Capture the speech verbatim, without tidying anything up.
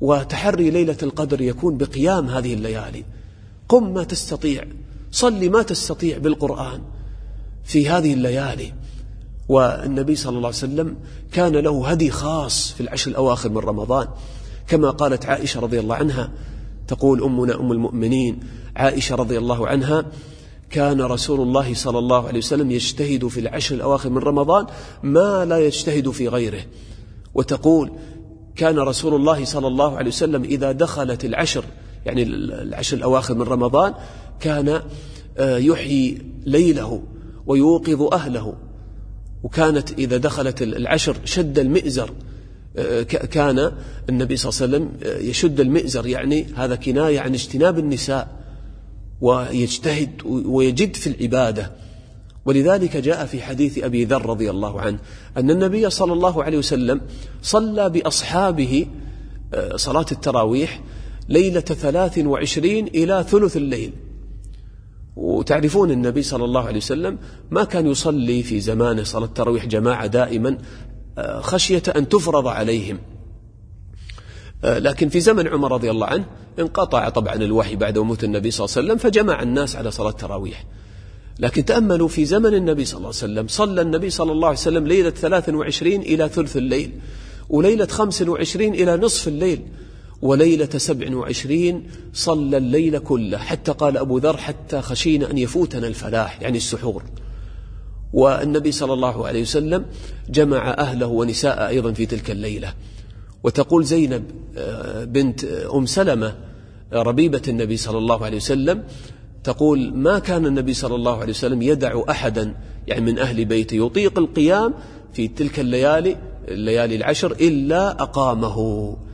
وتحري ليلة القدر يكون بقيام هذه الليالي. قم ما تستطيع، صلي ما تستطيع بالقرآن في هذه الليالي. والنبي صلى الله عليه وسلم كان له هدي خاص في العشر الأواخر من رمضان، كما قالت عائشة رضي الله عنها، تقول أمنا أم المؤمنين عائشة رضي الله عنها: كان رسول الله صلى الله عليه وسلم يجتهد في العشر الأواخر من رمضان ما لا يجتهد في غيره. وتقول: كان رسول الله صلى الله عليه وسلم إذا دخلت العشر، يعني العشر الأواخر من رمضان، كان يحيي ليله ويوقظ أهله. وكانت إذا دخلت العشر شد المئزر، كان النبي صلى الله عليه وسلم يشد المئزر، يعني هذا كناية عن اجتناب النساء، ويجتهد ويجد في العبادة. ولذلك جاء في حديث أبي ذر رضي الله عنه أن النبي صلى الله عليه وسلم صلى بأصحابه صلاة التراويح ليلة ثلاث وعشرين إلى ثلث الليل. وتعرفون النبي صلى الله عليه وسلم ما كان يصلي في زمانه صلاة التراويح جماعة دائما خشية أن تفرض عليهم، لكن في زمن عمر رضي الله عنه انقطع طبعا الوحي بعد موت النبي صلى الله عليه وسلم، فجمع الناس على صلاة التراويح. لكن تأملوا في زمن النبي صلى الله عليه وسلم، صلى النبي صلى الله عليه وسلم ليلة ثلاث وعشرين إلى ثلث الليل، وليلة خمس وعشرين إلى نصف الليل، وليلة سبع وعشرين صلى الليل كله، حتى قال أبو ذر: حتى خشينا أن يفوتنا الفلاح، يعني السحور. والنبي صلى الله عليه وسلم جمع أهله ونساء أيضا في تلك الليلة. وتقول زينب بنت أم سلمة ربيبة النبي صلى الله عليه وسلم، تقول: ما كان النبي صلى الله عليه وسلم يدع أحدا يعني من أهل بيته يطيق القيام في تلك الليالي الليالي العشر إلا أقامه.